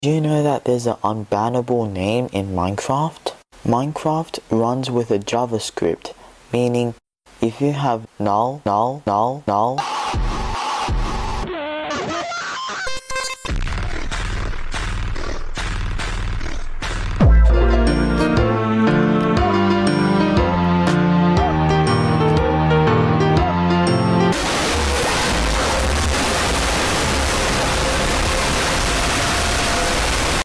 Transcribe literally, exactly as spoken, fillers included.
Do you know that there's an unbannable name in Minecraft? Minecraft runs with a JavaScript, meaning if you have null, null, null, null,